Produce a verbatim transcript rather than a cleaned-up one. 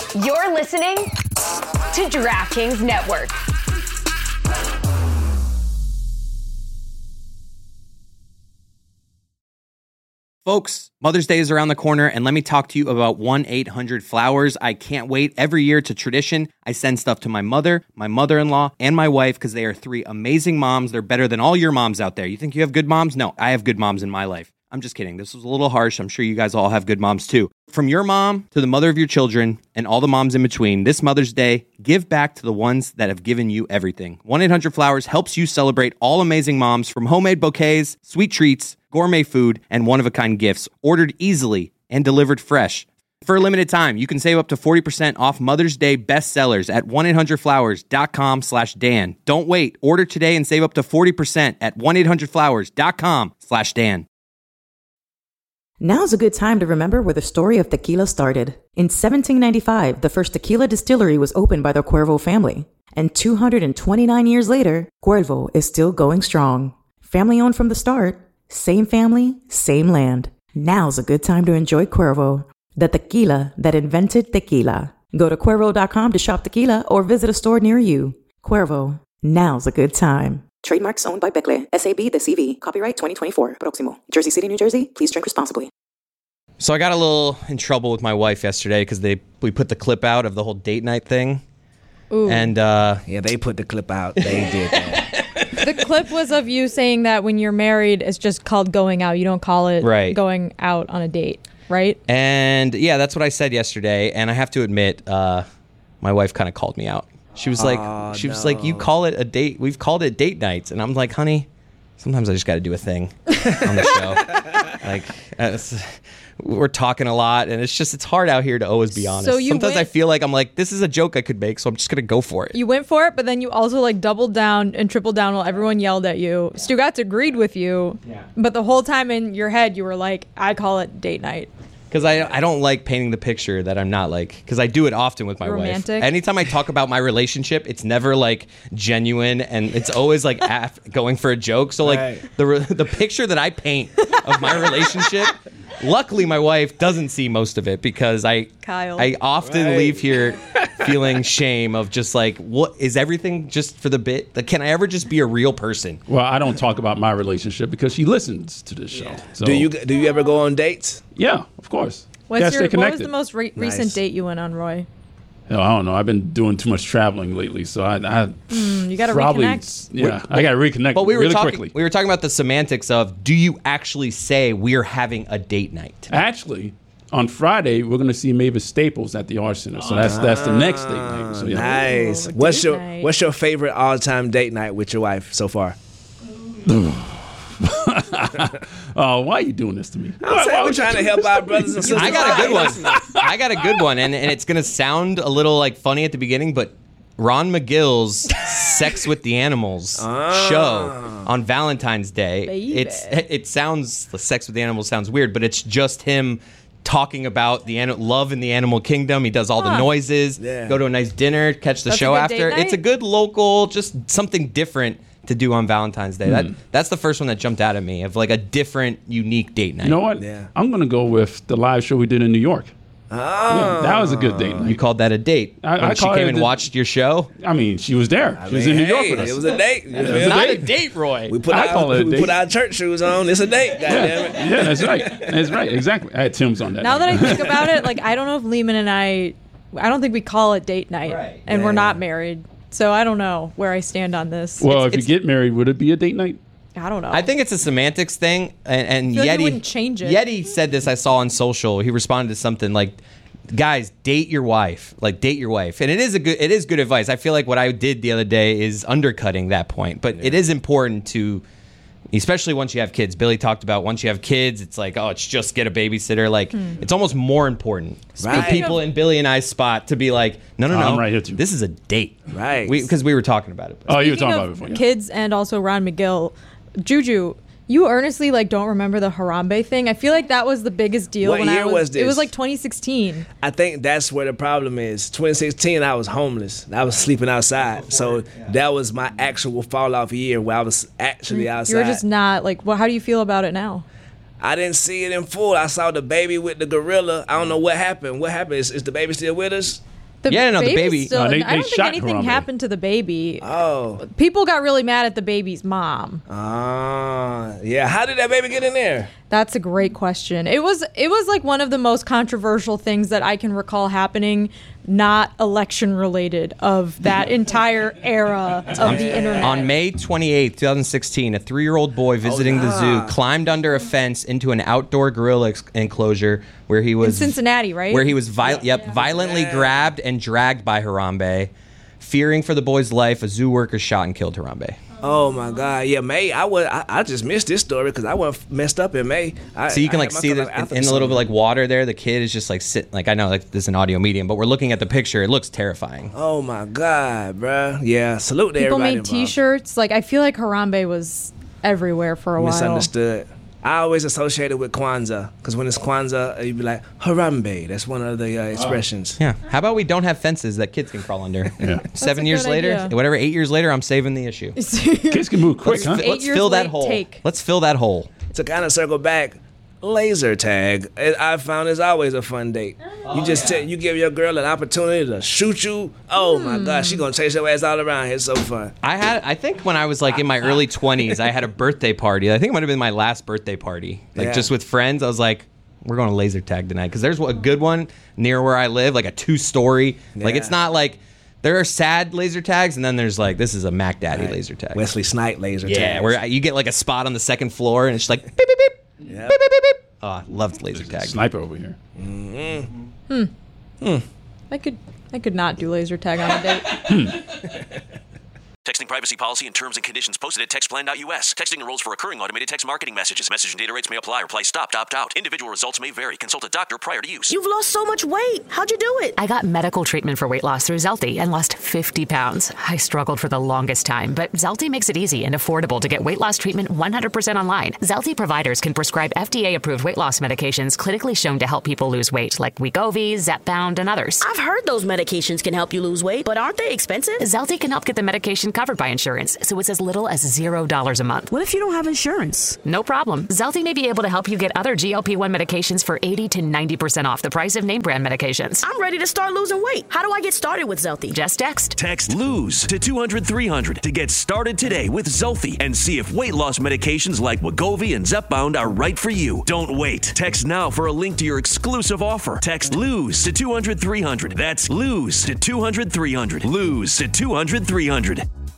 You're listening to DraftKings Network. Folks, Mother's Day is around the corner, and let me talk to you about one eight hundred flowers. I can't wait. Every year, it's a tradition. I send stuff to my mother, my mother-in-law, and my wife because they are three amazing moms. They're better than all your moms out there. You think you have good moms? No, I have good moms in my life. I'm just kidding. This was a little harsh. I'm sure you guys all have good moms too. From your mom to the mother of your children and all the moms in between, this Mother's Day, give back to the ones that have given you everything. one eight hundred flowers helps you celebrate all amazing moms, from homemade bouquets, sweet treats, gourmet food, and one-of-a-kind gifts, ordered easily and delivered fresh. For a limited time, you can save up to forty percent off Mother's Day bestsellers at one eight hundred flowers dot com slash Dan. Don't wait. Order today and save up to forty percent at one eight hundred flowers dot com slash Dan. Now's a good time to remember where the story of tequila started. In seventeen ninety-five, the first tequila distillery was opened by the Cuervo family. And two hundred twenty-nine years later, Cuervo is still going strong. Family owned from the start, same family, same land. Now's a good time to enjoy Cuervo, the tequila that invented tequila. Go to Cuervo dot com to shop tequila or visit a store near you. Cuervo, now's a good time. Trademarks owned by Becle, S A B, the C V. Copyright twenty twenty-four. Proximo. Jersey City, New Jersey. Please drink responsibly. So I got a little in trouble with my wife yesterday because they we put the clip out of the whole date night thing. Ooh. And uh, yeah, they put the clip out. They did that. The clip was of you saying that when you're married, it's just called going out. You don't call it right. going out on a date, right? And yeah, that's what I said yesterday. And I have to admit, uh, my wife kind of called me out. She was like, oh, she was no. like, you call it a date. We've called it date nights. And I'm like, honey, sometimes I just got to do a thing on the show. Like, uh, we're talking a lot, and it's just, it's hard out here to always be honest. So you sometimes went, I feel like I'm like, this is a joke I could make, so I'm just going to go for it. You went for it, but then you also like doubled down and tripled down while everyone yelled at you. Yeah. Stugotz agreed with you, yeah. But the whole time in your head, you were like, I call it date night. Because I, I don't like painting the picture that I'm not like, because I do it often with my Romantic. wife. Anytime I talk about my relationship, it's never like genuine, and it's always like af- going for a joke. So like right. the the picture that I paint of my relationship, luckily my wife doesn't see most of it, because I Kyle. I often right. leave here feeling shame of just like, what is everything just for the bit? Like, can I ever just be a real person? Well, I don't talk about my relationship because she listens to this show. Yeah. So, Do you do you ever go on dates? Yeah, of course. What's Gotta your, stay what connected. was the most re- Nice. recent date you went on, Roy? Hell, I don't know. I've been doing too much traveling lately, so I, I Mm, you got to probably reconnect. yeah, I got to reconnect But we were really talking quickly. we were talking about the semantics of, do you actually say we're having a date night? Actually, on Friday we're going to see Mavis Staples at the Art Center, so that's that's the next date night. So, yeah. Nice. Ooh, What's date your night. What's your favorite all time date night with your wife so far? Oh, why are you doing this to me? I'm saying we're trying to help our brothers and sisters. I got a good one. I got a good one, and, and it's gonna sound a little like funny at the beginning, but Ron McGill's Sex with the Animals show on Valentine's Day. Baby. It's it sounds the Sex with the Animals sounds weird, but it's just him talking about the an- love in the animal kingdom. He does all the Huh. noises. Yeah. Go to a nice dinner, catch the That's a show good after. date night? It's a good local, just something different to do on Valentine's Day. That that's the first one that jumped out at me, of like a different, unique date night. You know what? Yeah. I'm going to go with the live show we did in New York. Oh. Yeah, that was a good date You night. called that a date? I- when I she call came it and a- watched your show? I mean, she was there. She was in New York Hey, with us. It was a date. You feel was me? a Not date. a date, Roy. We put I our, call it a we date. put our church shoes on. It's a date. yeah, Goddamn it. yeah, that's right. That's right. Exactly. I had Tim's on that. Now night. that I think about it, like I don't know if Lehman and I, I don't think we call it date night, Right. and Yeah. we're not married, so I don't know where I stand on this. well, it's- if you it's- get married, would it be a date night? I don't know. I think it's a semantics thing, and, and feel like Yeti you wouldn't change it. Yeti said this. I saw on social. He responded to something like, "Guys, date your wife. Like, date your wife." And it is a good. It is good advice. I feel like what I did the other day is undercutting that point, but it is important to, especially once you have kids. Billy talked about once you have kids, it's like, oh, it's just get a babysitter. Like, it's almost more important for Right. people in Billy and I's spot to be like, no, no, Oh, no, I'm right here too. this is a date, Right. Because we, we were talking about it. Oh, you were Speaking talking about it of before. Yeah. kids and also Ron McGill, Juju, you earnestly like don't remember the Harambe thing. I feel like that was the biggest deal What when year I was. was It was this? like twenty sixteen. I think that's where the problem is. twenty sixteen, I was homeless. I was sleeping outside. So that was my actual fall off year where I was actually outside. You were just not like. Well, how do you feel about it now? I didn't see it in full. I saw the baby with the gorilla. I don't know what happened. What happened? Is, is the baby still with us? The Yeah, no, the baby's baby- Still, No, they- I they don't think shot anything Harambe. happened to the baby. Oh. People got really mad at the baby's mom. Ah, yeah. How did that baby get in there? That's a great question. It was it was like one of the most controversial things that I can recall happening, not election related, of that entire era of the internet. On May twenty-eighth, twenty sixteen, a three-year-old boy visiting the zoo climbed under a fence into an outdoor gorilla ex- enclosure where he was In Cincinnati, right? Where he was vi- yep, violently grabbed and dragged by Harambe. Fearing for the boy's life, a zoo worker shot and killed Harambe. Oh my God! Yeah, May. I was. I, I just missed this story because I went messed up in May. I, So you can I like had my see stomach that in, after in a little bit something. like water there. The kid is just like sitting. Like I know like this is an audio medium, but we're looking at the picture. It looks terrifying. Oh my God, bruh. Yeah. Salute to People everybody made involved. T-shirts. Like I feel like Harambe was everywhere for a while. Misunderstood. I always associate it with Kwanzaa because when it's Kwanzaa, you'd be like Harambe. That's one of the uh, expressions. Yeah. How about we don't have fences that kids can crawl under? Yeah. Seven a years good later, idea. whatever, eight years later, I'm saving the issue. Kids can move quick, huh? Let's, Eight let's years fill that late hole. take. Let's fill that hole. To kind of circle back, laser tag. It, I found is always a fun date. You just tell you give your girl an opportunity to shoot you. Oh my God, she gonna chase your ass all around here. It's so fun. I had, I think when I was like in my early twenties, I had a birthday party. I think it might have been my last birthday party. Like Yeah. just with friends. I was like, we're going to laser tag tonight. Because there's a good one near where I live, like a two story. Like it's Yeah. not like, there are sad laser tags, and then there's like, this is a Mac Daddy Right. laser tag. Wesley Snipe laser tag. Yeah, where you get like a spot on the second floor, and it's just like, beep, beep, beep. Yeah. Beep, beep, beep, beep. Oh, I loved laser tag. Sniper over here. I could I could not do laser tag on a date. Texting privacy policy and terms and conditions posted at textplan dot U S. Texting enrolls for recurring automated text marketing messages. Message and data rates may apply. Reply stop, opt out. Individual results may vary. Consult a doctor prior to use. You've lost so much weight. How'd you do it? I got medical treatment for weight loss through Zelty and lost fifty pounds. I struggled for the longest time, but Zelty makes it easy and affordable to get weight loss treatment one hundred percent online. Zelty providers can prescribe F D A-approved weight loss medications clinically shown to help people lose weight, like Wegovy, Zepbound, and others. I've heard those medications can help you lose weight, but aren't they expensive? Zelty can help get the medication covered by insurance, so it's as little as zero dollars a month. What if you don't have insurance? No problem. Zelty may be able to help you get other G L P one medications for eighty to ninety percent off the price of name brand medications. I'm ready to start losing weight. How do I get started with Zelty? Just text. Text LOSE to two hundred three hundred to get started today with Zolfi and see if weight loss medications like Wegovy and Zepbound are right for you. Don't wait. Text now for a link to your exclusive offer. Text LOSE to two hundred three hundred. That's LOSE to two hundred three hundred. LOSE to two hundred three hundred.